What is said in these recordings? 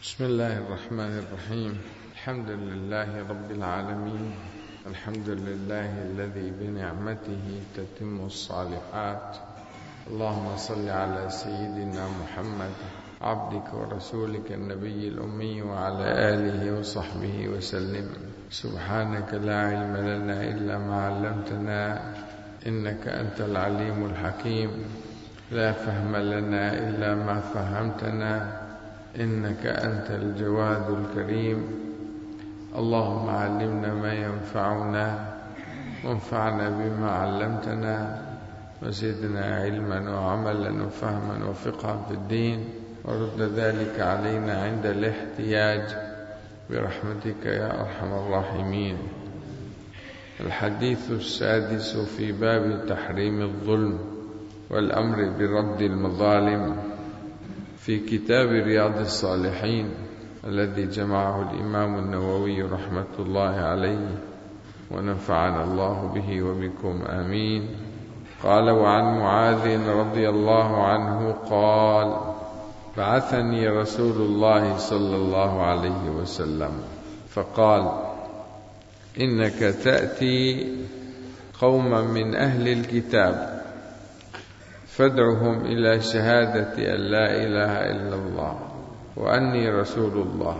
بسم الله الرحمن الرحيم. الحمد لله رب العالمين، الحمد لله الذي بنعمته تتم الصالحات. اللهم صل على سيدنا محمد عبدك ورسولك النبي الأمي وعلى آله وصحبه وسلم. سبحانك لا علم لنا إلا ما علمتنا إنك أنت العليم الحكيم. لا فهم لنا إلا ما فهمتنا إنك أنت الجواد الكريم. اللهم علمنا ما ينفعنا وانفعنا بما علمتنا وزدنا علما وعملا وفهما وفقها في الدين، ورد ذلك علينا عند الاحتياج برحمتك يا أرحم الراحمين. الحديث السادس في باب تحريم الظلم والأمر برد المظالم في كتاب رياض الصالحين الذي جمعه الإمام النووي رحمة الله عليه، ونفعنا الله به وبكم آمين. قال: وعن معاذ رضي الله عنه قال: بعثني رسول الله صلى الله عليه وسلم فقال: إنك تأتي قوما من أهل الكتاب فادعهم إلى شهادة أن لا إله إلا الله وأني رسول الله،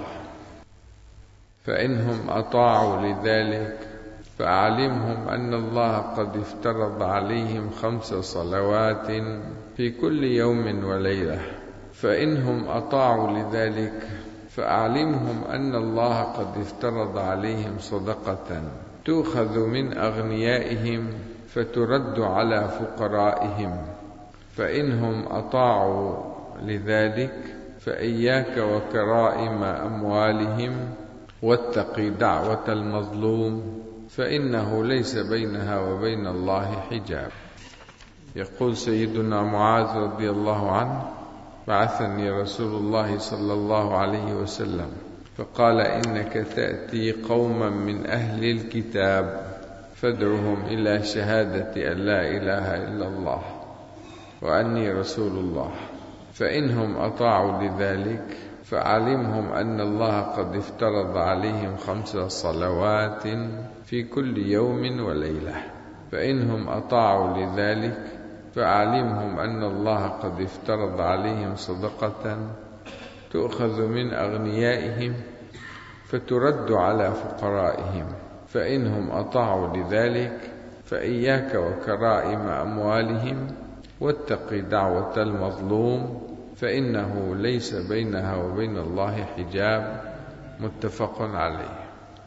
فإنهم أطاعوا لذلك فأعلمهم أن الله قد افترض عليهم 5 صلوات في كل يوم وليلة. فإنهم أطاعوا لذلك فأعلمهم أن الله قد افترض عليهم صدقة تؤخذ من أغنيائهم فترد على فقرائهم. فإنهم أطاعوا لذلك فإياك وكرائم أموالهم واتق دعوة المظلوم فإنه ليس بينها وبين الله حجاب. يقول سيدنا معاذ رضي الله عنه: بعثني رسول الله صلى الله عليه وسلم فقال: إنك تأتي قوما من أهل الكتاب فادعهم إلى شهادة أن لا إله إلا الله وأني رسول الله، فإنهم أطاعوا لذلك فأعلمهم أن الله قد افترض عليهم 5 صلوات في كل يوم وليلة. فإنهم أطاعوا لذلك فأعلمهم أن الله قد افترض عليهم صدقة تؤخذ من أغنيائهم فترد على فقرائهم. فإنهم أطاعوا لذلك فإياك وكرائم أموالهم واتق دعوة المظلوم فإنه ليس بينها وبين الله حجاب. متفق عليه.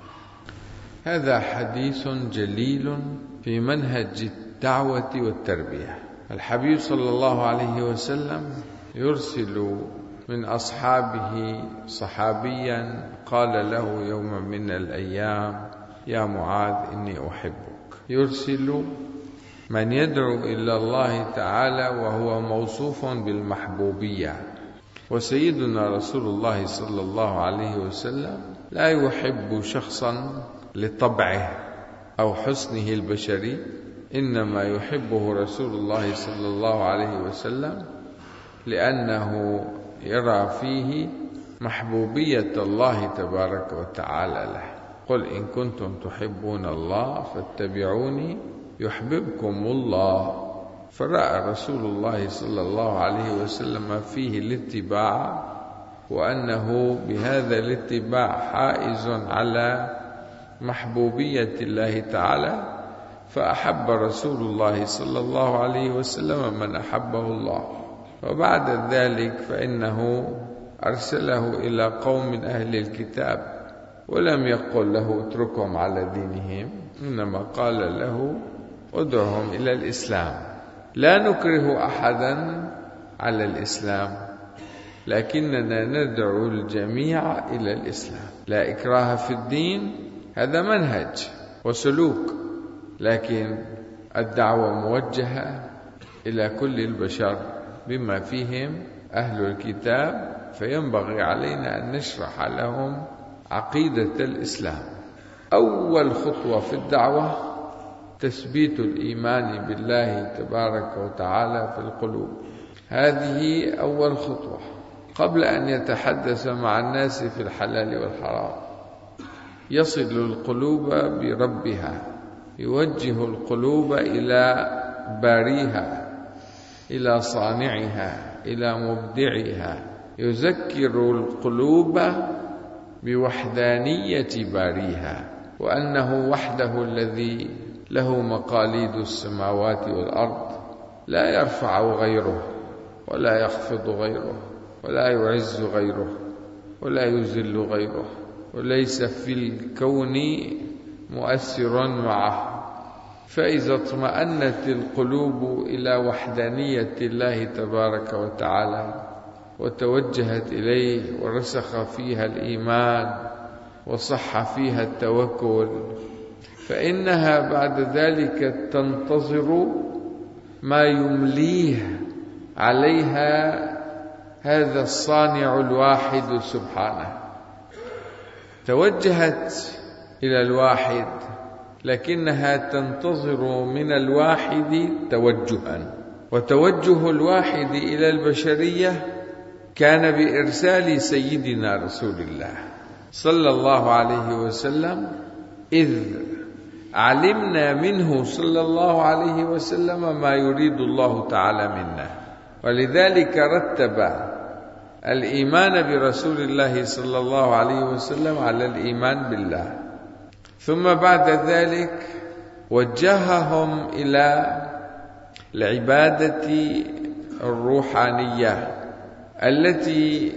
هذا حديث جليل في منهج الدعوة والتربية. الحبيب صلى الله عليه وسلم يرسل من أصحابه صحابيا قال له يوما من الأيام: يا معاذ إني أحبك. يرسل من يدعو إلى الله تعالى وهو موصوف بالمحبوبية. وسيدنا رسول الله صلى الله عليه وسلم لا يحب شخصا لطبعه أو حسنه البشري، إنما يحبه رسول الله صلى الله عليه وسلم لأنه يرى فيه محبوبية الله تبارك وتعالى له. قل إن كنتم تحبون الله فاتبعوني يحببكم الله. فرأى رسول الله صلى الله عليه وسلم فيه الاتباع، وأنه بهذا الاتباع حائز على محبوبية الله تعالى، فأحب رسول الله صلى الله عليه وسلم من أحبه الله. وبعد ذلك فإنه أرسله إلى قوم من أهل الكتاب، ولم يقل له اتركهم على دينهم، إنما قال له ادعهم إلى الإسلام. لا نكره أحدا على الإسلام، لكننا ندعو الجميع إلى الإسلام. لا إكراه في الدين، هذا منهج وسلوك، لكن الدعوة موجهة إلى كل البشر بما فيهم أهل الكتاب، فينبغي علينا أن نشرح لهم عقيدة الإسلام. أول خطوة في الدعوة تثبيت الإيمان بالله تبارك وتعالى في القلوب. هذه أول خطوة قبل أن يتحدث مع الناس في الحلال والحرام، يصل القلوب بربها، يوجه القلوب إلى باريها، إلى صانعها، إلى مبدعها، يذكر القلوب بوحدانية باريها، وأنه وحده الذي له مقاليد السماوات والأرض، لا يرفع غيره ولا يخفض غيره ولا يعز غيره ولا يذل غيره، وليس في الكون مؤثر معه. فإذا اطمأنت القلوب إلى وحدانية الله تبارك وتعالى وتوجهت إليه ورسخ فيها الإيمان وصح فيها التوكل، فإنها بعد ذلك تنتظر ما يمليه عليها هذا الصانع الواحد سبحانه. توجهت إلى الواحد، لكنها تنتظر من الواحد توجها، وتوجه الواحد إلى البشرية كان بإرسال سيدنا رسول الله صلى الله عليه وسلم، إذ علمنا منه صلى الله عليه وسلم ما يريد الله تعالى منا، ولذلك رتب الإيمان برسول الله صلى الله عليه وسلم على الإيمان بالله، ثم بعد ذلك وجههم إلى العبادة الروحانية التي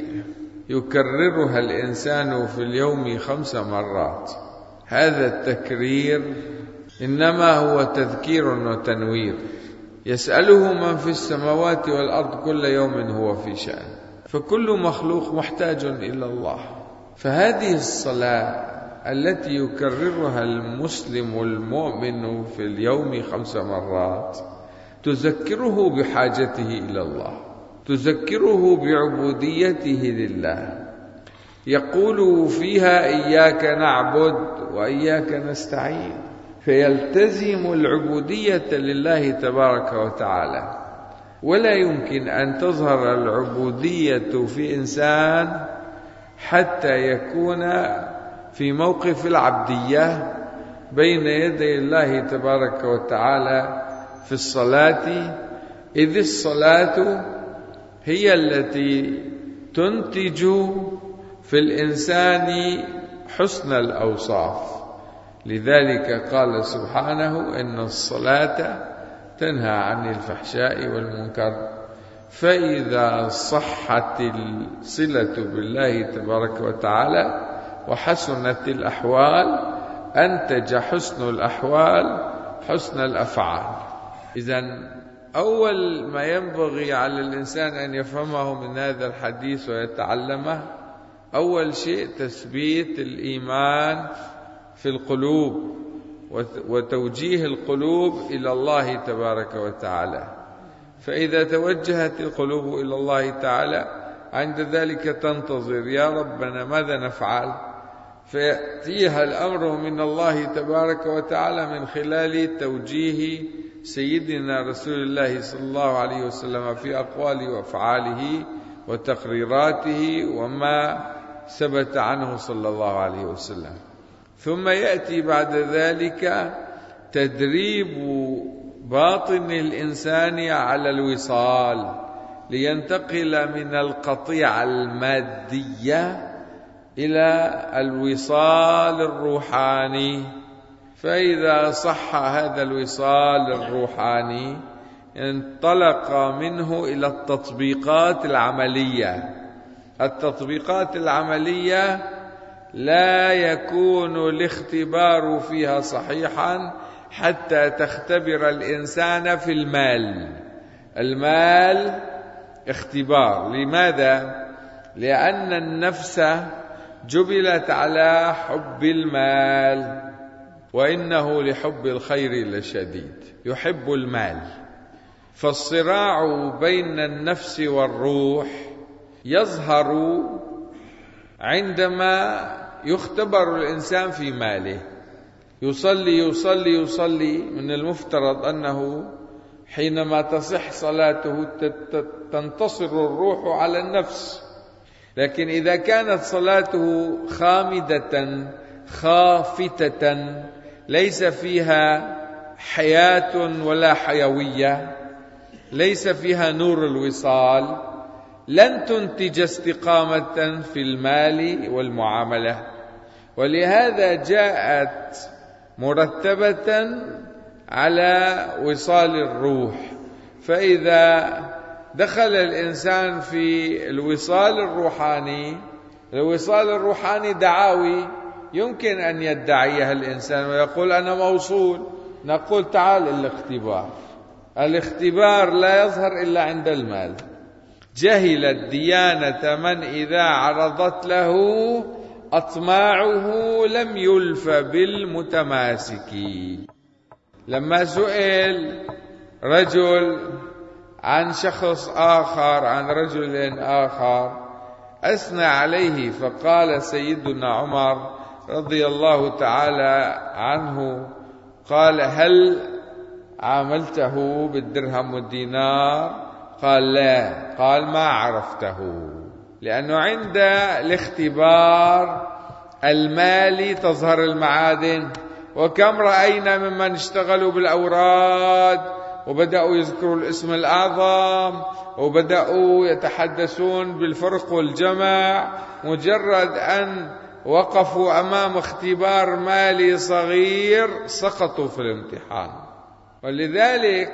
يكررها الإنسان في اليوم 5 مرات. هذا التكرير إنما هو تذكير وتنوير، يسأله من في السماوات والأرض كل يوم هو في شأن، فكل مخلوق محتاج إلى الله. فهذه الصلاة التي يكررها المسلم المؤمن في اليوم 5 مرات تذكره بحاجته إلى الله، تذكره بعبوديته لله، يقول فيها إياك نعبد وإياك نستعين، فيلتزم العبودية لله تبارك وتعالى. ولا يمكن أن تظهر العبودية في إنسان حتى يكون في موقف العبدية بين يدي الله تبارك وتعالى في الصلاة، إذ الصلاة هي التي تنتج في الإنسان حسن الأوصاف. لذلك قال سبحانه إن الصلاة تنهى عن الفحشاء والمنكر. فإذا صحت الصلة بالله تبارك وتعالى وحسنت الأحوال أنتج حسن الأحوال حسن الأفعال. إذن أول ما ينبغي على الإنسان أن يفهمه من هذا الحديث ويتعلمه، أول شيء تثبيت الإيمان في القلوب وتوجيه القلوب إلى الله تبارك وتعالى. فإذا توجهت القلوب إلى الله تعالى عند ذلك تنتظر يا ربنا ماذا نفعل، فيأتيها الأمر من الله تبارك وتعالى من خلال توجيه سيدنا رسول الله صلى الله عليه وسلم في أقواله وأفعاله وتقريراته وما ثبت عنه صلى الله عليه وسلم. ثم يأتي بعد ذلك تدريب باطن الإنسان على الوصال لينتقل من القطيعة المادية إلى الوصال الروحاني. فإذا صح هذا الوصال الروحاني انطلق منه إلى التطبيقات العملية. التطبيقات العملية لا يكون الاختبار فيها صحيحا حتى تختبر الإنسان في المال. المال اختبار. لماذا؟ لأن النفس جبلت على حب المال، وإنه لحب الخير لشديد، يحب المال. فالصراع بين النفس والروح يظهر عندما يختبر الإنسان في ماله. يصلي يصلي يصلي، من المفترض أنه حينما تصح صلاته تنتصر الروح على النفس لكن إذا كانت صلاته خامدة خافتة ليس فيها حياة ولا حيوية، ليس فيها نور الوصال، لن تنتج استقامة في المال والمعاملة. ولهذا جاءت مرتبة على وصال الروح. فإذا دخل الإنسان في الوصال الروحاني دعاوي يمكن أن يدعيها الإنسان ويقول أنا موصول. نقول تعال الاختبار لا يظهر إلا عند المال. جهل الديانة من إذا عرضت له أطماعه لم يلف بالمتماسك. لما سئل رجل عن شخص آخر، عن رجل آخر، أثنى عليه فقال سيدنا عمر رضي الله تعالى عنه، قال هل عاملته بالدرهم والدينار؟ قال لا. قال ما عرفته، لأنه عند الاختبار المالي تظهر المعادن. وكم رأينا ممن اشتغلوا بالأوراد وبدأوا يذكروا الاسم الأعظم وبدأوا يتحدثون بالفرق والجمع، مجرد أن وقفوا أمام اختبار مالي صغير سقطوا في الامتحان. ولذلك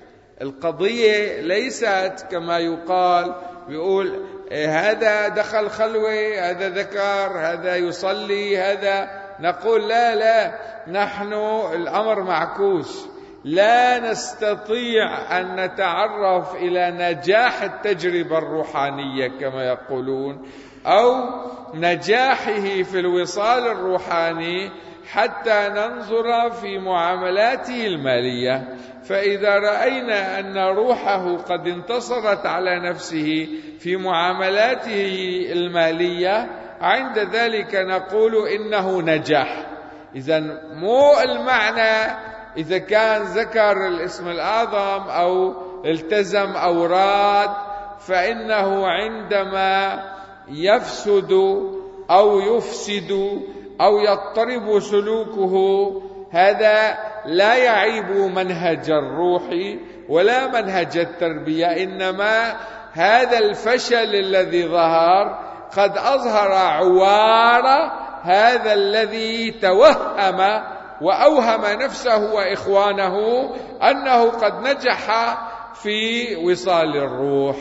القضية ليست كما بيقول هذا دخل خلوة، هذا ذكر، هذا يصلي، هذا. نقول لا، نحن الأمر معكوس. لا نستطيع أن نتعرف إلى نجاح التجربة الروحانية كما يقولون، أو نجاحه في الوصال الروحاني حتى ننظر في معاملاته المالية. فإذا رأينا أن روحه قد انتصرت على نفسه في معاملاته المالية، عند ذلك نقول إنه نجاح. إذن مو المعنى إذا كان ذكر الاسم الأعظم أو التزم أوراد فإنه عندما يفسد أو يفسد أو يضطرب سلوكه هذا لا يعيب منهج الروح ولا منهج التربية، إنما هذا الفشل الذي ظهر قد أظهر عوار هذا الذي توهم وأوهم نفسه وإخوانه أنه قد نجح في وصال الروح.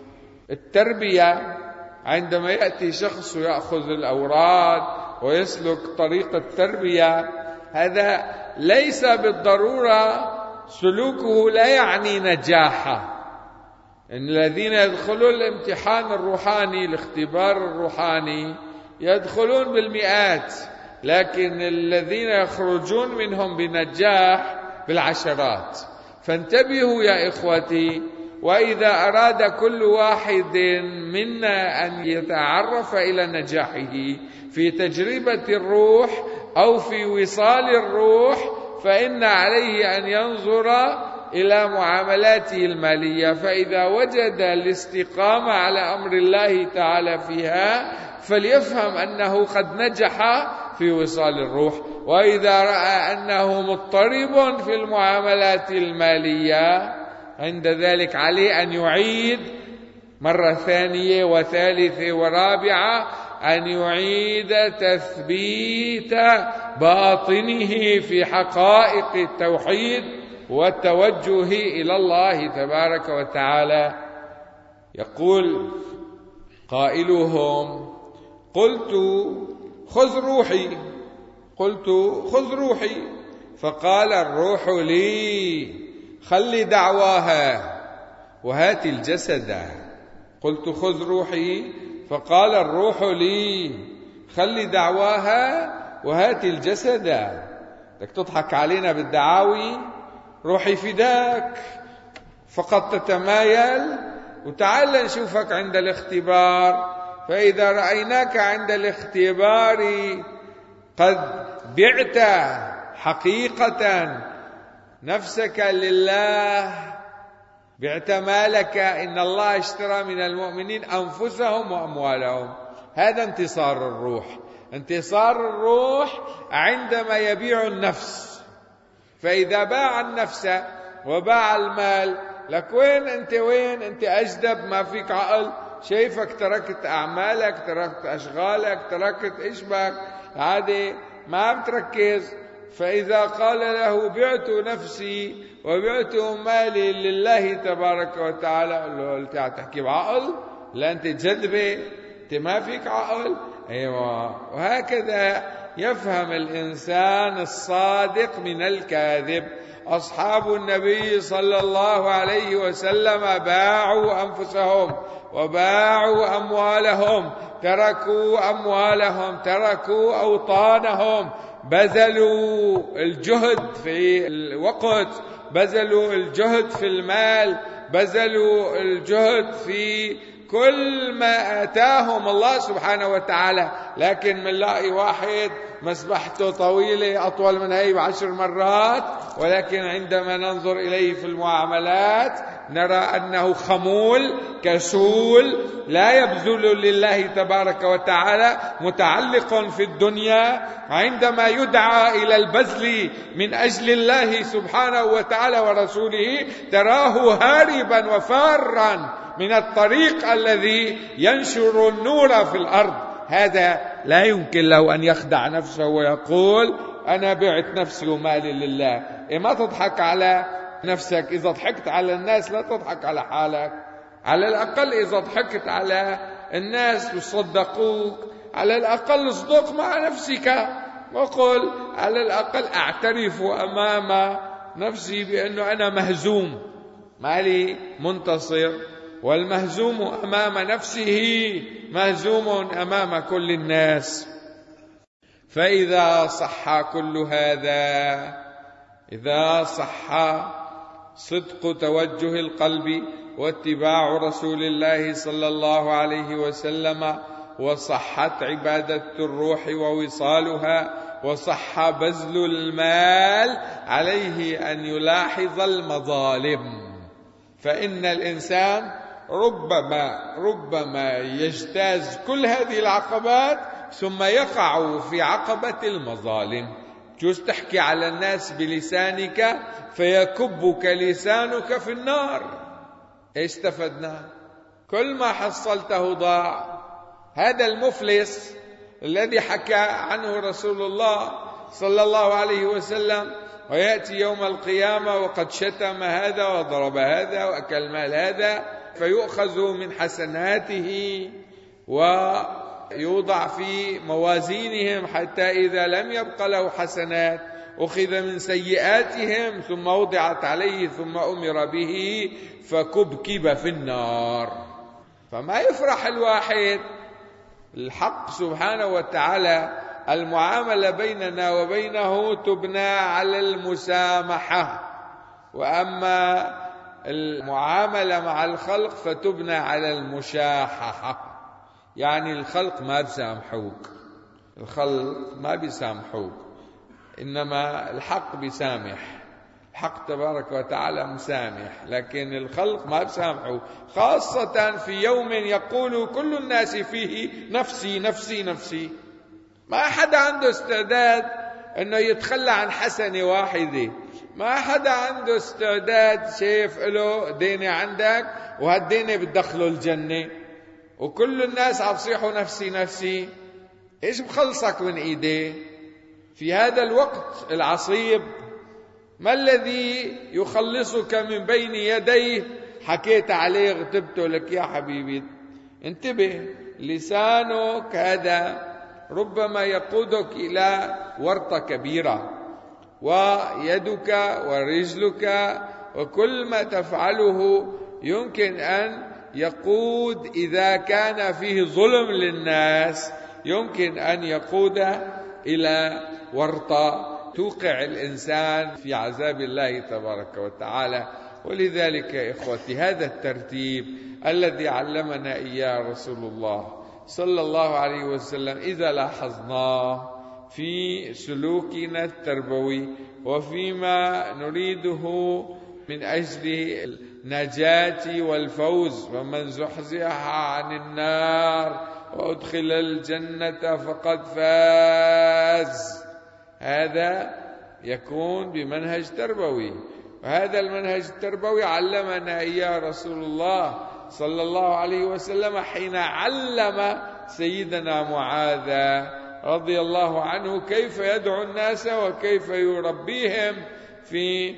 التربية عندما يأتي شخص يأخذ الأوراد ويسلك طريق التربية، هذا ليس بالضرورة سلوكه لا يعني نجاحه. إن الذين يدخلون الامتحان الروحاني، الاختبار الروحاني، يدخلون بالمئات، لكن الذين يخرجون منهم بنجاح بالعشرات. فانتبهوا يا إخوتي، وإذا أراد كل واحد منا أن يتعرف إلى نجاحه في تجربة الروح أو في وصال الروح فإن عليه أن ينظر إلى معاملاته المالية، فإذا وجد الاستقامة على أمر الله تعالى فيها فليفهم أنه قد نجح في وصال الروح. وإذا رأى أنه مضطرب في المعاملات المالية عند ذلك عليه أن يعيد مرة ثانية وثالثة ورابعة، أن يعيد تثبيت باطنه في حقائق التوحيد والتوجه إلى الله تبارك وتعالى. يقول قائلهم: قلت خذ روحي، فقال الروح لي خلي دعواها وهات الجسد. قلت خذ روحي، فقال الروح لي خلي دعواها وهات الجسد. بدك تضحك علينا بالدعاوي؟ روحي فداك، فقط تتمايل وتعال نشوفك عند الاختبار. فإذا رأيناك عند الاختبار قد بعت حقيقة نفسك لله بعت مالك إن الله اشترى من المؤمنين أنفسهم وأموالهم. هذا انتصار الروح. انتصار الروح عندما يبيع النفس. فإذا باع النفس وباع المال، لك وين أنت أجدب، ما فيك عقل، شايفك تركت أعمالك، تركت أشغالك، تركت إشبك، هذه ما بتركز. فإذا قال له بعت نفسي وبعت مالي لله تبارك وتعالى، قال له أنت تحكي بعقل؟ لا أنت جذبة، أنت ما فيك عقل. أيوة. وهكذا يفهم الإنسان الصادق من الكاذب. أصحاب النبي صلى الله عليه وسلم باعوا أنفسهم وباعوا أموالهم، تركوا أموالهم، تركوا أوطانهم، بذلوا الجهد في الوقت، بذلوا الجهد في المال، بذلوا الجهد في كل ما آتاهم الله سبحانه وتعالى. لكن منلاقي واحد مسبحته طويلة أطول من هي ب10 مرات، ولكن عندما ننظر إليه في المعاملات نرى أنه خمول كسول، لا يبذل لله تبارك وتعالى، متعلق في الدنيا. عندما يدعى إلى البذل من أجل الله سبحانه وتعالى ورسوله تراه هاربا وفارا من الطريق الذي ينشر النور في الأرض. هذا لا يمكن له أن يخدع نفسه ويقول أنا بعت نفسي ومالي لله. ما تضحك على نفسك. إذا ضحكت على الناس لا تضحك على حالك. على الأقل إذا ضحكت على الناس وصدقوك، على الأقل اصدق مع نفسك وقل على الأقل أعترف أمام نفسي بأنه أنا مهزوم، مالي منتصر. والمهزوم أمام نفسه مهزوم أمام كل الناس. فإذا صح كل هذا، إذا صح صدق توجه القلب واتباع رسول الله صلى الله عليه وسلم، وصحت عبادة الروح ووصالها، وصح بذل المال، عليه أن يلاحظ المظالم. فإن الإنسان ربما يجتاز كل هذه العقبات ثم يقع في عقبة المظالم. جوز تحكي على الناس بلسانك فيكبك لسانك في النار. ايش استفدنا؟ كل ما حصلته ضاع. هذا المفلس الذي حكى عنه رسول الله صلى الله عليه وسلم، ويأتي يوم القيامة وقد شتم هذا وضرب هذا وأكل مال هذا، فيؤخذ من حسناته ويوضع في موازينهم، حتى إذا لم يبق له حسنات أخذ من سيئاتهم ثم وضعت عليه ثم أمر به فكبكب في النار. فما يفرح الواحد. الحق سبحانه وتعالى المعاملة بيننا وبينه تبنى على المسامحة، وأما المعاملة مع الخلق فتبنى على المشاحة. يعني الخلق ما بيسامحوك، الخلق ما بيسامحوك، إنما الحق بيسامح. الحق تبارك وتعالى مسامح، لكن الخلق ما بيسامحوا، خاصة في يوم يقول كل الناس فيه نفسي نفسي نفسي. ما حدا عنده استعداد انه يتخلى عن حسنة واحدة. ما حدا عنده استعداد شايف له دينة عندك وهالدينة بتدخله الجنة، وكل الناس عم يصيحوا نفسي نفسي. ايش بخلصك من ايديه في هذا الوقت العصيب؟ ما الذي يخلصك من بين يديه؟ حكيت عليه غتبته لك يا حبيبي. انتبه، لسانك هذا ربما يقودك إلى ورطة كبيرة، ويدك ورجلك وكل ما تفعله يمكن أن يقود، إذا كان فيه ظلم للناس يمكن أن يقود إلى ورطة توقع الإنسان في عذاب الله تبارك وتعالى. ولذلك يا إخوتي هذا الترتيب الذي علمنا إياه رسول الله صلى الله عليه وسلم إذا لاحظناه في سلوكنا التربوي وفيما نريده من أجل النجاة والفوز، فمن زحزح عن النار وأدخل الجنة فقد فاز. هذا يكون بمنهج تربوي، وهذا المنهج التربوي علمنا إياه رسول الله صلى الله عليه وسلم حين علم سيدنا معاذ رضي الله عنه كيف يدعو الناس وكيف يربيهم في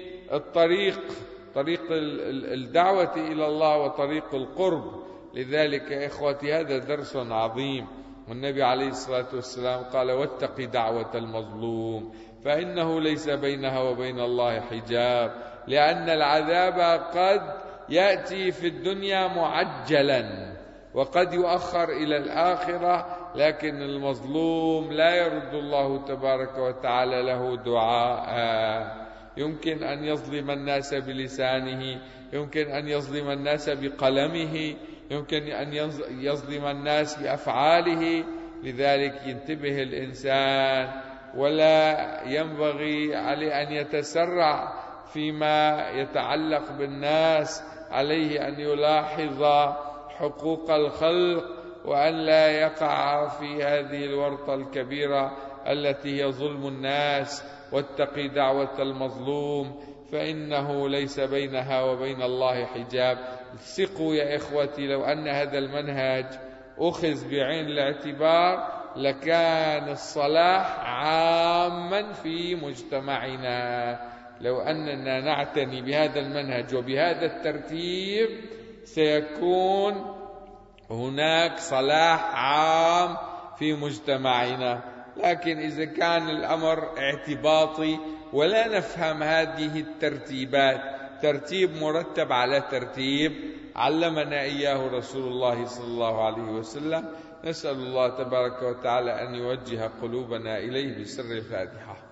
طريق الدعوة إلى الله وطريق القرب. لذلك إخوتي هذا درس عظيم، والنبي عليه الصلاة والسلام قال: واتق دعوة المظلوم فإنه ليس بينها وبين الله حجاب، لأن العذاب قد يأتي في الدنيا معجلا وقد يؤخر إلى الآخرة، لكن المظلوم لا يرد الله تبارك وتعالى له دعاء. يمكن أن يظلم الناس بلسانه، يمكن أن يظلم الناس بقلمه، يمكن أن يظلم الناس بأفعاله. لذلك ينتبه الإنسان، ولا ينبغي عليه أن يتسرع فيما يتعلق بالناس، عليه أن يلاحظ حقوق الخلق وأن لا يقع في هذه الورطة الكبيرة التي هي ظلم الناس. واتقي دعوة المظلوم فإنه ليس بينها وبين الله حجاب. ثقوا يا إخوتي، لو أن هذا المنهج أخذ بعين الاعتبار لكان الصلاح عاما في مجتمعنا. لو أننا نعتني بهذا المنهج وبهذا الترتيب سيكون هناك صلاح عام في مجتمعنا. لكن إذا كان الأمر اعتباطي ولا نفهم هذه الترتيبات، ترتيب مرتب على ترتيب علمنا إياه رسول الله صلى الله عليه وسلم، نسأل الله تبارك وتعالى أن يوجه قلوبنا إليه بسر الفاتحة.